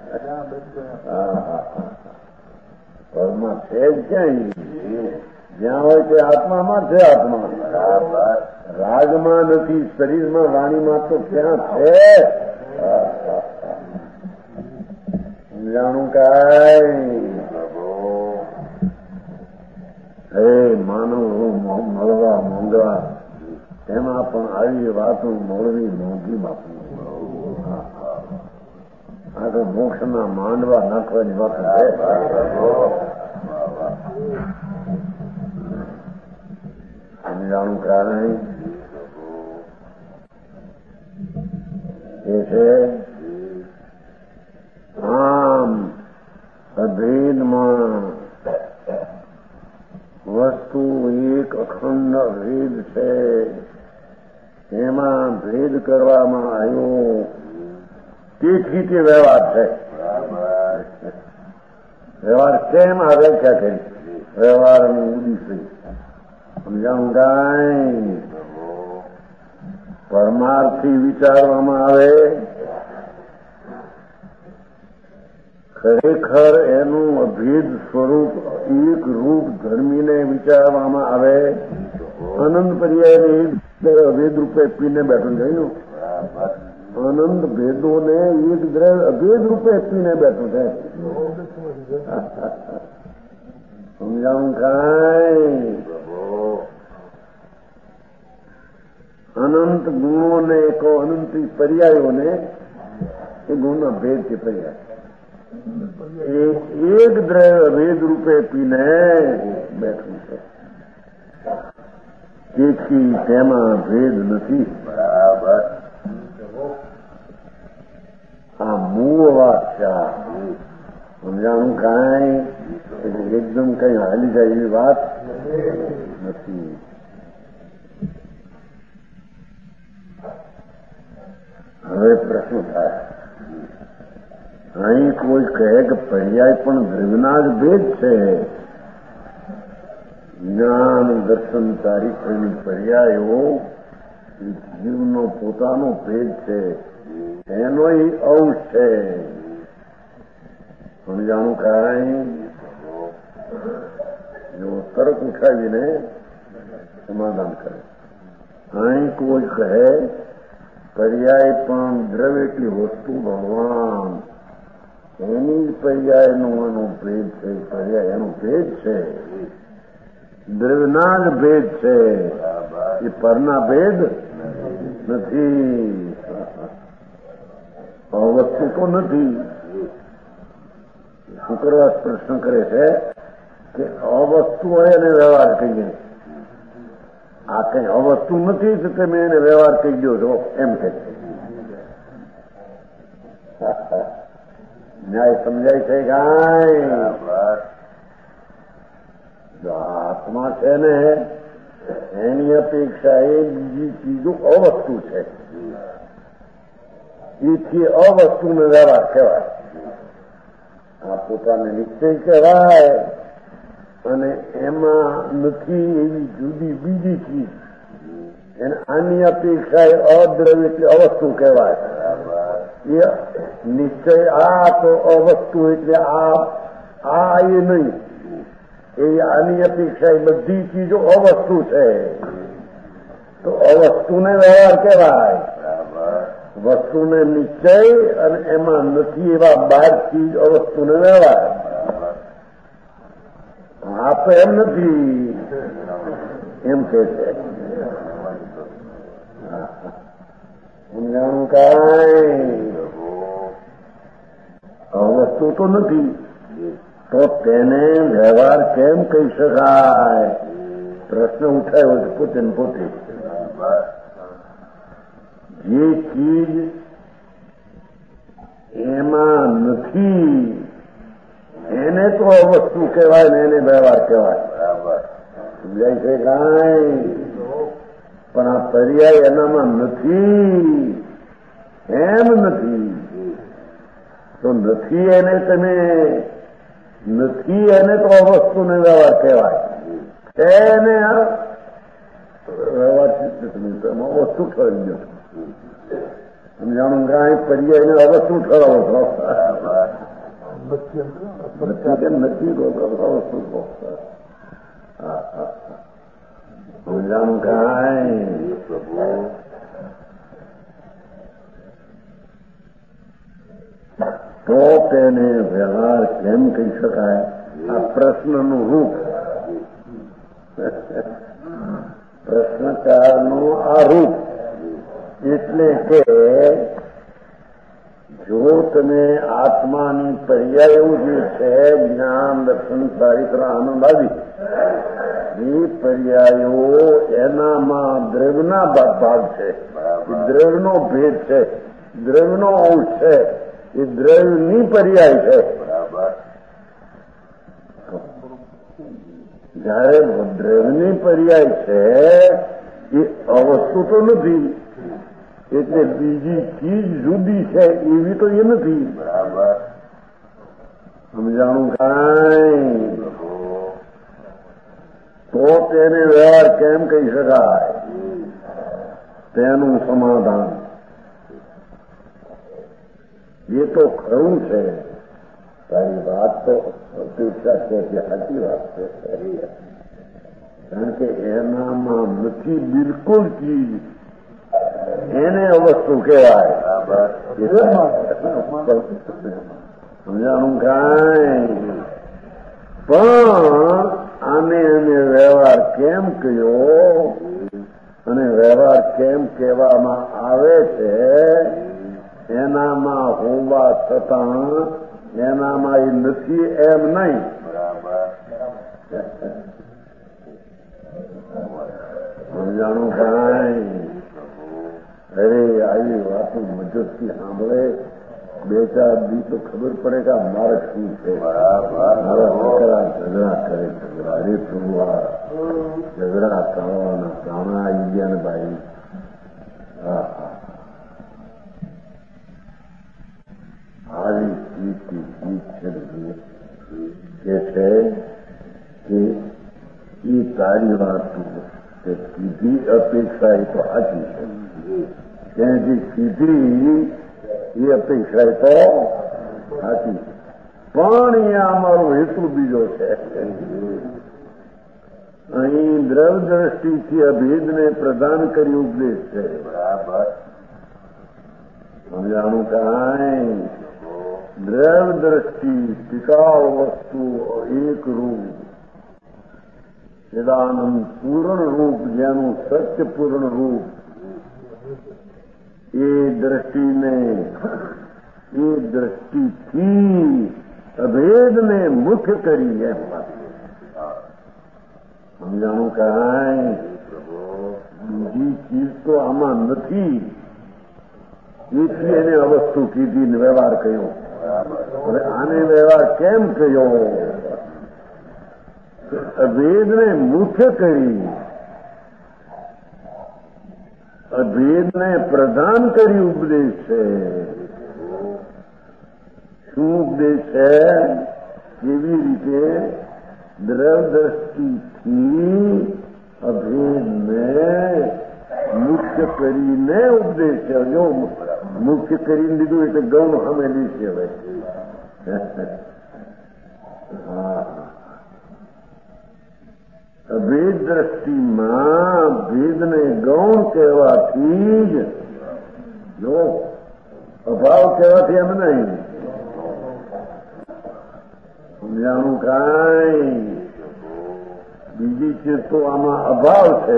પરમાં છે જ ક્યાંય જ્યાં હોય તે આત્મામાં છે. આત્મા રાજમાં નથી, શરીરમાં વાણીમાં તો ક્યાં છે. જાણું કાંઈ હે માનવ મળવા મોંઘવા એમાં પણ આવી વાતો મળવી મોંઘી બાપુ. આ તો મોક્ષના માંડવા નાખવાની વાત છે. સમજાણું કારણ એ છે આમ અભેદમાં વસ્તુ એક અખંડ ભેદ છે. એમાં ભેદ કરવામાં આવ્યો, તેથી તે વ્યવહાર છે. વ્યવહાર કેમ આવે ક્યાં કરી વ્યવહારનું ઉદ્દેશ્ય સમજાવું કાંઈ પરમાર્થી વિચારવામાં આવે. ખરેખર એનું અભેદ સ્વરૂપ એક રૂપ ધર્મીને વિચારવામાં આવે. અનંત પર્યાયને અભેદ રૂપે પીને બેઠું જોયું. અનંત ભેદોને એક દ્રવ્ય અભેદ રૂપે પીને બેઠું છે. સમજાવું કાંઈ અનંત ગુણોને કહો, અનંત પર્યાયોને એ ગુણના ભેદ છે. પર્યાય એક દ્રવ્ય ભેદ રૂપે પીને બેઠું છે. તેથી તેમાં ભેદ નથી. બરાબર આ મૂળ વાત છે. સમજાણું કાંઈ એકદમ કઈ હાલી જાય એવી વાત નથી. હવે પ્રશ્ન થાય, અહીં કોઈ કહે કે પર્યાય પણ દ્રવ્યના જ ભેદ છે. જ્ઞાન દર્શન ચારિત્ર્યની પર્યાયો જીવનો પોતાનો ભેદ છે, એનો અંશ છે. સમજાણું કાંઈ જો તરત ઉઠાવીને સમાધાન કરે. અહીં કોઈ કહે પર્યાય પણ દ્રવ્ય એટલી વસ્તુ ભગવાન એની જ પર્યાયનો એનો ભેદ છે. પર્યાય એનો ભેદ છે, દ્રવ્યના જ ભેદ છે. એ પરના ભેદ નથી, વસ્તુ તો નથી. શુક્રવાર પ્રશ્ન કરે છે કે અવસ્તુ હોય અને વ્યવહાર કહીએ. આ કઈ અવસ્તુ નથી તો તમે એને વ્યવહાર કહી દો છો એમ કે ન્યાય સમજાય છે કાંઈ? જો આત્મા છે ને એની અપેક્ષા એ બીજી ચીજો અવસ્તુ છે. એથી અવસ્તુનો વ્યવહાર કહેવાય. આ પોતાને નિશ્ચય કહેવાય અને એમાં નથી એવી જુદી બીજી ચીજ એને આની અપેક્ષા એ અદ્રવ્ય એટલે અવસ્તુ કહેવાય. એ નિશ્ચય આ તો અવસ્તુ એટલે આ એ નહીં. એ આની અપેક્ષા એ બધી ચીજો અવસ્તુ છે તો અવસ્તુને વ્યવહાર કહેવાય. વસ્તુને નિશ્ચય અને એમાં નથી એવા 12 ચીજ અવસ્તુને વ્યવહાર. આ તો એમ નથી એમ કે છે. સમજાણું કાંઈ? અવસ્તુ તો નથી તો તેને વ્યવહાર કેમ કહી શકાય? પ્રશ્ન ઉઠાયો છે પોતે ને પોતે. જે ચીજ એમાં નથી એને તો અવસ્તુ કહેવાય ને એને વ્યવહાર કહેવાય. સમજાય છે કાંઈ? પણ આ પર્યાય એનામાં નથી એમ નથી તો નથી એને તમે નથી એને તો અવસ્તુને વ્યવહાર કહેવાય. એને વ્યવહાર વસ્તુ ઠરાવી દો. સમજાણું કાંઈ? પર્યાયને અવસ્તુ ઠરાવો છો. નથી અવસ્તુ સમજાણું કાંઈ? તો તેને વ્યવહાર કેમ કહી શકાય? આ પ્રશ્નનું રૂપ, પ્રશ્નકારનું આ રૂપ એટલે કે જો તમે આત્માની પર્યાયો જે છે જ્ઞાન દર્શન ચારિત્ર આનંદ આદિ એ પર્યાયો એનામાં દ્રવ્યના ભાગ છે. દ્રવ્યનો ભેદ છે, દ્રવ્યનો અંશ છે. એ દ્રવ્યની પર્યાય છે. જયારે દ્રવ્યની પર્યાય છે એ અવસ્તુ તો નથી એટલે બીજી ચીજ જુદી છે એવી તો એ નથી. સમજાણું કાંઈ? તો તેને વ્યવહાર કેમ કહી શકાય? તેનું સમાધાન એ તો ખરું છે. તારી વાત તો અપેક્ષા છે કે સાચી વાત છે. કારણ કે એનામાં નથી બિલકુલ ચીજ એને અવસ્તુ કહેવાય. સમજાણું કાંઈ? પણ આને એને વ્યવહાર કેમ કહ્યો અને વ્યવહાર કેમ કહેવામાં આવે છે એનામાં હોવા છતાં એનામાં એ નથી એમ નહીં. સમજાણું કાંઈ? અરે આવી વાતો મજબૂતથી સાંભળે 2-4 દી તો ખબર પડે કે આ માર્ગ શું છે. ઝઘડા કરે ઝઘડા. અરે પ્રભુ આ ઝઘડા ટાળવાના પ્રાણા આવી ગયા ને ભાઈ. આવી ચીજ છે કે એ તારી વાત કે સીધી અપેક્ષા એ તો સાચી છે. ત્યાંથી સીધી એ અપેક્ષા એ તો સાચી છે. પણ અહીંયા અમારો હેતુ બીજો છે. અહીં દ્રવ દ્રષ્ટિથી અભેદને પ્રદાન કરી ઉપદેશ છે. સમજાણું કાંઈ? દ્રવ દ્રષ્ટિ ટિકાઉ વસ્તુ એક રૂપ સદાનંદ પૂર્ણ રૂપ જેનું સત્ય પૂર્ણ રૂપ એ દ્રષ્ટિને એ દ્રષ્ટિથી અભેદને મુખ્ય કરી એમ વાત સમજાણું કાંઈ બીજી ચીજ તો આમાં નથી. એથી એને અવસ્તુ કીધી ને વ્યવહાર કર્યો. હવે આને વ્યવહાર કેમ કર્યો? અભેદને મુખ્ય કરી, અભેદને પ્રધાન કરી ઉપદેશ છે. શું ઉપદેશ છે? કેવી રીતે? દ્રવદ્રષ્ટિથી અભેદને મુખ્ય કરીને ઉપદેશ છે. જો મુખ્ય કરીને લીધું એટલે ગૌણ હમેલી છે. હવે અભેદ દ્રષ્ટિમાં ભેદને ગૌણ કહેવાથી જ, જો અભાવ કહેવાથી એમ નહીં. સમજાણું કાંઈ? બીજી ચીજ તો આમાં અભાવ છે,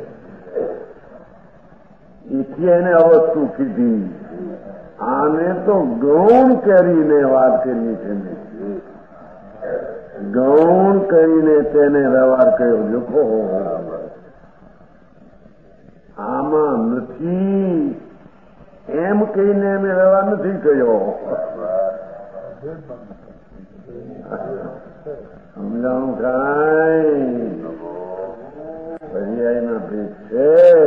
એથી એને અવસ્તુ કીધી. આને તો ગૌણ કરીને વાત કરી છે ને, ગૌણ કરીને તેને વ્યવહાર કર્યો. લખો આમાં નથી એમ કહીને એમે વ્યવહાર નથી કર્યો. સમજાણું કાંઈ? પર્યાયના ભેદ છે.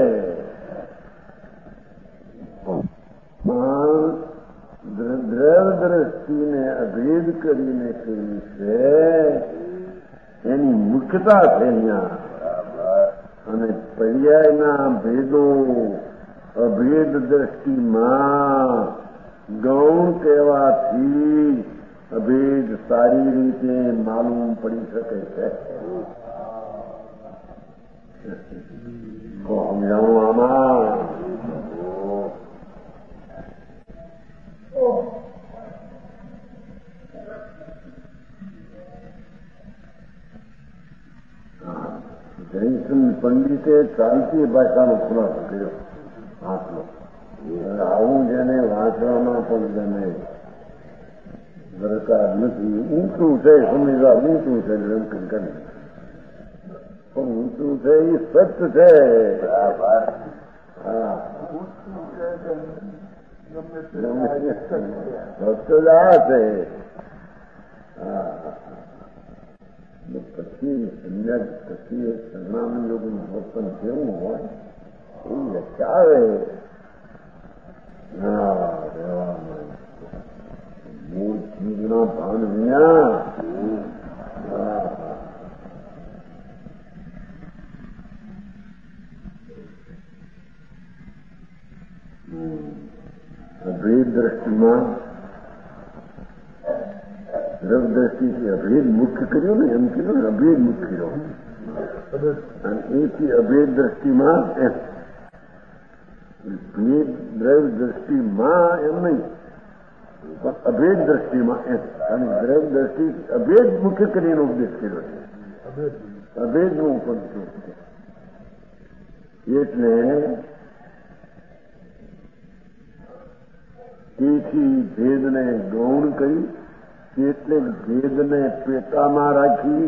દ્રવ દ્રષ્ટિને અભેદ કરીને કર્યું છે, એની મુખ્યતા છે અહીંયા. અને પર્યાયના ભેદો અભેદ દ્રષ્ટિમાં ગૌણ કહેવાથી અભેદ સારી રીતે માલુમ પડી શકે છે. સમજાવું આમાં? જયસન પંડિતે ચાલતી ભાષાનો ખુલાસો કર્યો. આટલો આવું જેને વાંચવામાં પણ ગમે દરકાર નથી. ઊંચું છે સમજવા, ઊંચું છે એમ કરી પણ ઊંચું છે એ સત્ય છે. હા સત્ય જ આ છે. પછી સંન્યાસ પછી સરનામા લોકોનું વર્તન કેવું હોય એ લચાવે. મૂળ ચીજના ભાન વિના અભેદ દ્રષ્ટિમાં દ્રવ દ્રષ્ટિથી અભેદ મુખ્ય કર્યો ને, એમ કીધું ને, અભેદ મુખ્ય કર્યો. અને એથી અભેદ દ્રષ્ટિમાં ભેદ દ્રવ દ્રષ્ટિમાં એમ નહીં પણ અભેદ દ્રષ્ટિમાં એમ. અને દ્રવ દ્રષ્ટિ અભેદ મુખ્ય કરીને ઉપદેશ કર્યો છે. અભેદનો ઉપદેશ છે. એટલે તેથી ભેદને ગૌણ કરી, એટલે ભેદને પેટામાં રાખી.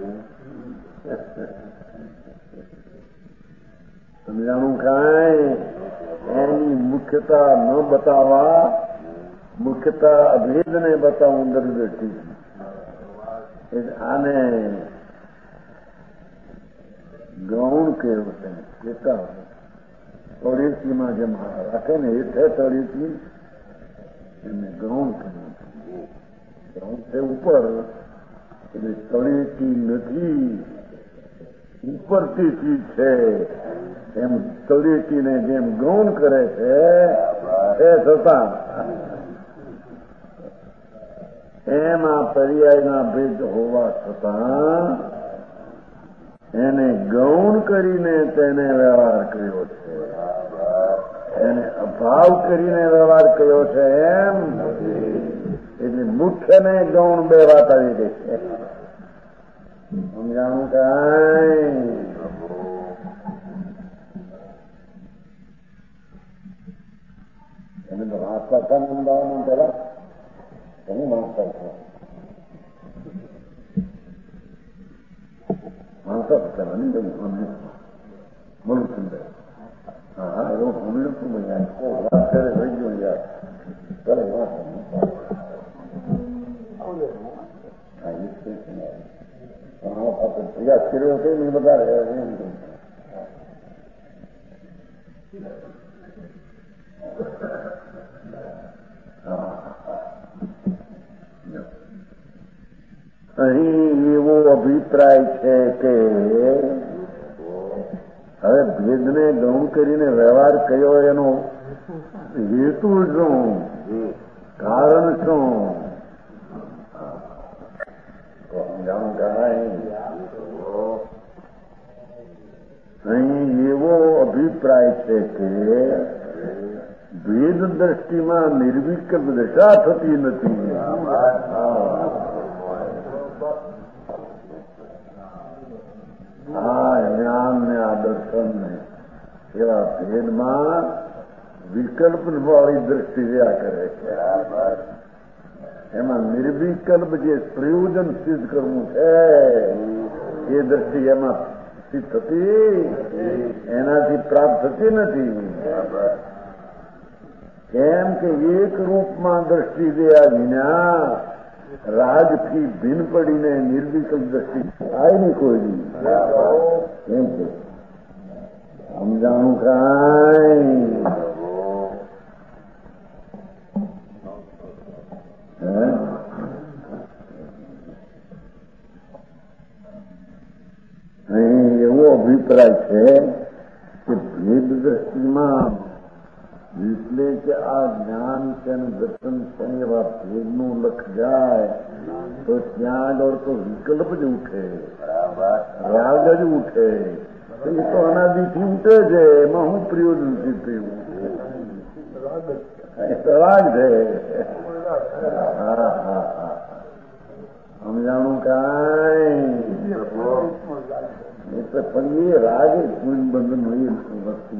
સમજાણું કાંઈ? એની મુખ્યતા ન બતાવવા, મુખ્યતા અભેદને બતાવું દરદ્રષ્ટિ. આને ગૌણ કેવું છે. પેટા તળેટીમાં જેમ રાખે ને એટલે તળેટી એમને ગૌણ કરવું. ગૌણ છે ઉપર, એટલે તળેટી નથી, ઉપરથી ચીજ છે. એમ તળેટીને જેમ ગૌણ કરે છે એ છતાં એમાં પર્યાયના ભેદ હોવા છતાં એને ગૌણ કરીને તેને વ્યવહાર કર્યો છે. એને અભાવ કરીને વ્યવહાર કર્યો છે. એમ એટલે મુખ્ય ને ગૌણ બે વાત આવી ગઈ છે. સમજાણું કાંઈ? એને તો વાંચતા હતા અમદાવાદમાં પેલા હું વાંચતા છું. મોટા પતા નહીં બોલું સુંદર હા એવું સાંભળ્યું હતું ભાઈ વાત કરે રહી ગયો યાર ચાલે વાત પ્રયાસ કર્યો હતો એ બધા અહીં એવો અભિપ્રાય છે કે હવે ભેદને ગૌણ કરીને વ્યવહાર કયો એનો હેતુ શું કારણ શું અહીં એવો અભિપ્રાય છે કે ભેદ દ્રષ્ટિમાં નિર્વિકલ્પ દશા થતી નથી. હા જ્ઞાન ને આ દર્શન ને એવા ભેદમાં વિકલ્પ વાળી દ્રષ્ટિ રહ્યા કરે છે. એમાં નિર્વિકલ્પ જે પ્રયોજન સિદ્ધ કરવું છે એ દ્રષ્ટિ એમાં સિદ્ધ થતી એનાથી પ્રાપ્ત થતી નથી. કેમ કે એક રૂપમાં દ્રષ્ટિ દયા વિના રાજથી ભિન્ન પડીને નિર્વિકલ્પ દ્રષ્ટિ થાય નહીં કોઈ એમ છે. સમજાણું કાંઈ અહીં એવો અભિપ્રાય છે કે ભેદ દ્રષ્ટિમાં એટલે કે આ જ્ઞાન છે ને દર્શન છે ને એવા ભેદનું લખ જાય તો ત્યાં આગળ તો વિકલ્પ જ ઉઠે, રાગ જ ઉઠે. એ તો અનાદિથી ઉઠે છે. એમાં હું પ્રયોજન સિદ્ધ થયું રાગ છે. સમજાણું કાંઈ એટલે પણ એ રાગ કોઈ બંધન હોય વસ્તુ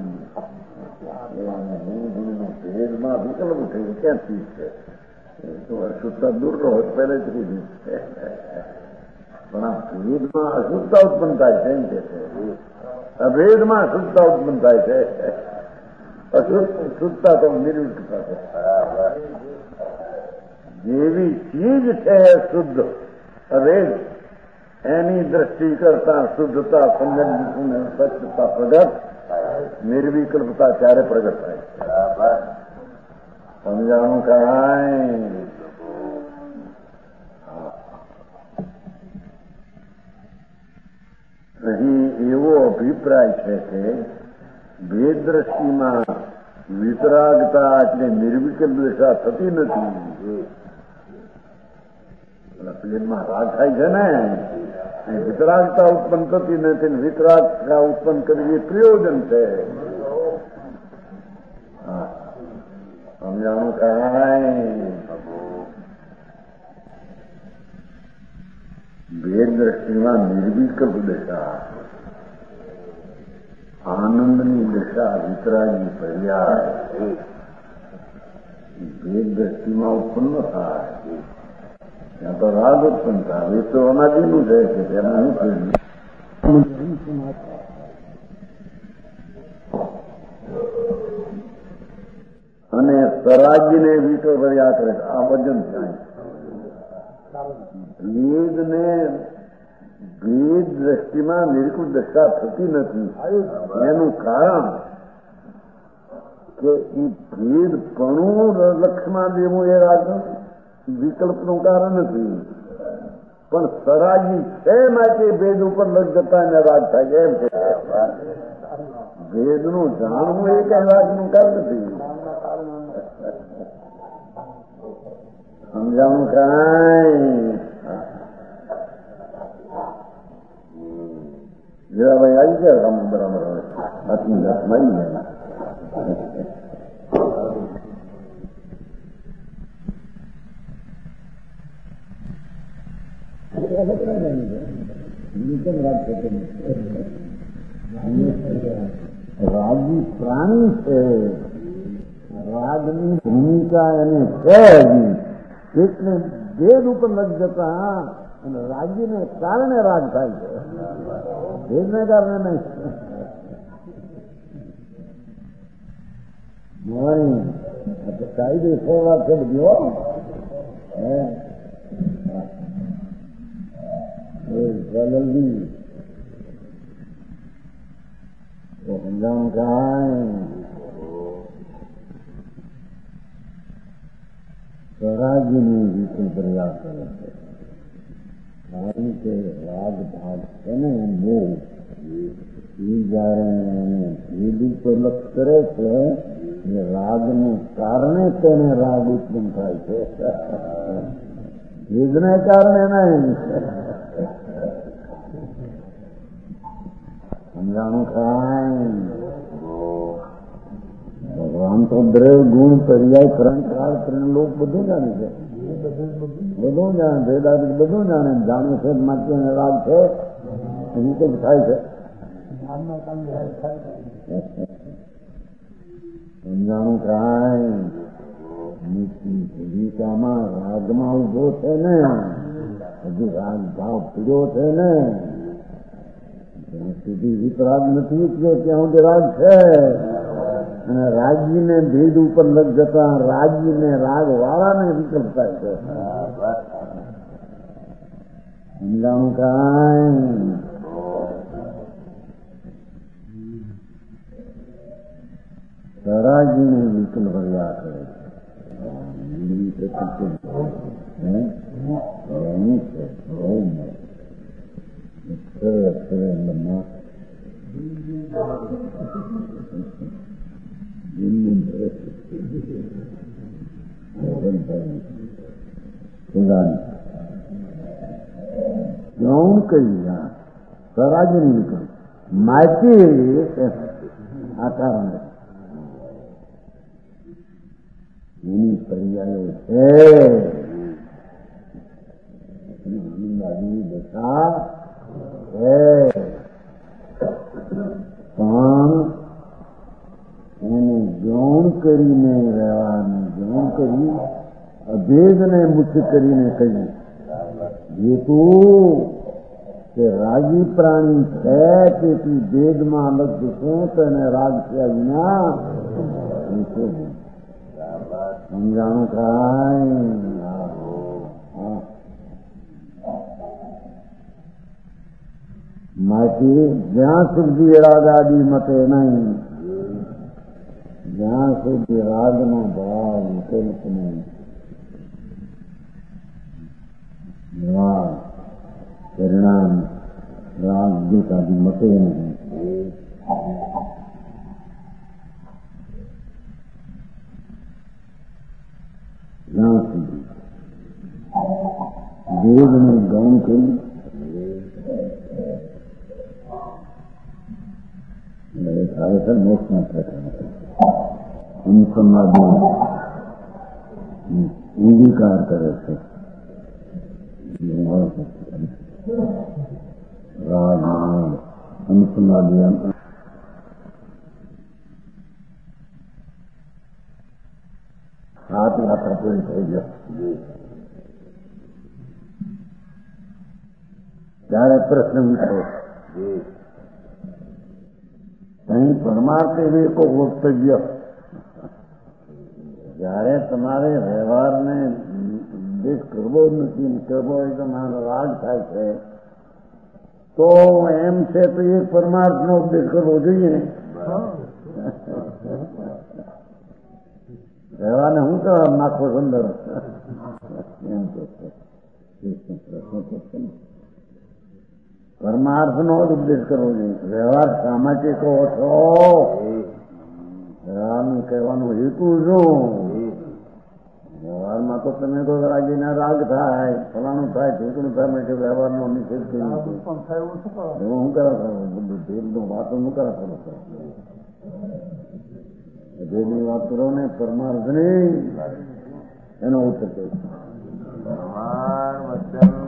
ભેદમાં વિકલ્પ થયું ક્યાંથી છે તો અશુદ્ધતા દૂર રહો પહેલેથી જ છે. પણ આ ભેદમાં અશુદ્ધતા ઉત્પન્ન થાય છે એમ કે છે. અભેદમાં અશુદ્ધતા ઉત્પન્ન થાય છે. શુદ્ધતા તો નિર્વિકલ્પતા છે. જેવી ચીજ છે શુદ્ધ અભેદ એની દ્રષ્ટિ કરતા શુદ્ધતા સંજન સ્વચ્છતા પ્રગટ નિર્વિકલ્પતા ત્યારે પ્રગટ થાય. સમજાણું કાંઈ અહીં એવો અભિપ્રાય છે કે ભેદ દ્રષ્ટિમાં વિતરાગતા એટલે નિર્વિકલ્પ દશા થતી નથી. પ્લેનમાં રાગ થાય છે ને વિતરાગતા ઉત્પન્ન થતી નથી. વિતરાગતા ઉત્પન્ન કરવી એ પ્રયોજન છે. સમજાણું કાંઈ ભેદ દ્રષ્ટિમાં નિર્વિકલ્પ દશા આનંદની દશા વિતરાગની પર્યાય ભેદ દ્રષ્ટિમાં ઉત્પન્ન થાય ત્યાં તો રાગ ઉત્પન્ન થાય. એ તો અનાદિનું છે કે તેમાં હું અને સરાજીને વીટો કર્યા કરે આ વજન થાય. ભેદને ભેદ દ્રષ્ટિમાં નિર્કુળ દશા થતી નથી. એનું કારણ કે એ ભેદપણું લક્ષમાં લેવું એ રાગ વિકલ્પનું કારણ નથી. પણ સરાજી છે માટે ભેદ ઉપર લગ જતા એને રાગ થાય એમ છે. ભેદનું જાણવું એ કઈ રાગનું કારણ નથી. સમજાણું કાંઈ હીરાભાઈ આવી ગયા કામ બરાબર હાથની જાત મારી ગયા. રાગી પ્રાણી છે. રાગની ભૂમિકા એને છે એટલે ભેદ ઉપર લગ જતા અને રાગીને કારણે રાગ થાય છે, ભેદને કારણે નહીં. કાયદેસર વાત છે બધી હો. જલ્દી સમજાણું કાંઈ સ્વરાજ્યની રીતે પ્રયાસ કરે છે. કારણ કે રાગ ભાગ છે ને મોહ એ જયારે ભેદ ઉપર લક્ષ કરે છે એ રાગને કારણે તેને રાગ ઉત્પન્ન થાય છે, ભેદને કારણે નહીં. સમજાણું કાંઈ ભગવાન તો દ્રવ ગુણ પર્યાય ક્રમ કાળ કરીને લોક બધું જાણે છે, બધું જાણે, ભેદાદિક બધું જાણે, જાણે છે માત્ર રાગ છે એવી કંઈક થાય છે. સમજાણું કાંઈ ગીતામાં રાગમાં ઉભો છે ને, હજુ રાગ ભાવ પીડ્યો છે ને, જ્યાં સુધી વિતરાગ નથી ઉઠ્યો ત્યાં સુધી રાગ છે. અને રાગીને ભેદ ઉપર લગ જતા રાગીને રાગ વાળાને વિકલ્પ થાય છે. સમજાણું કાંઈ સરાગીને વિકલ્પ રહ્યા કરે ગૌણ કરી સરાગીને વિકલ્પ માટી આ કારણ એની પર્યાયો છે. દશા છે પણ એને ગૌણ કરીને રહેવાનું, ગૌણ કરી અભેદને મુખ્ય કરીને કહ્યું. જેતું કે રાગી પ્રાણી છે તેથી ભેદમાં અલગ જશે તેને રાગ થયા વિના સમજાણું કાંઈ માટે જ્યાં સુધી રાગ આદિ મતે નહીં, જ્યાં સુધી રાગનો ભાવ વિકલ્પ નહીં, પરિણામ રાગ દુઃખ આદિ મતે નહીં, જ્યાં સુધી ભેદને ગૌણ કરી ખરેખર મોક્ષમાં થતા અંગીકાર કરે છે. રાગ અનુસંધાન હાથ યાત્રા પૂરી થઈ ગયો ત્યારે પ્રશ્ન ઉઠો અહીં પરમાર્થ એવી એક વક્તવ્ય જયારે તમારે વ્યવહારને ઉપદેશ કરવો જ નથી, કરવો હોય તો મારો રાગ થાય છે તો એમ છે તો એક પરમાર્થનો ઉપદેશ કરવો જોઈએ. વ્યવહારને હું કરવા નાખો અંદર એમ તો પરમાર્થનો જ ઉપદેશ કરવો જોઈએ. વ્યવહાર શા માટે કહો છો? વ્યવહારનું કહેવાનો હેતુ શું? વ્યવહારમાં તો તમે તો રાગીના રાગ થાય, ફલાણું થાય, ઠેકણું થાય માટે વ્યવહારનો નિષેધ કર્યો છે. એવું હું કરા કરો બધું ભેદનું વાતો હું કરા કરો ભેદની વાત કરો ને પરમાર્થની એનો ઉત્તર કહ્યું.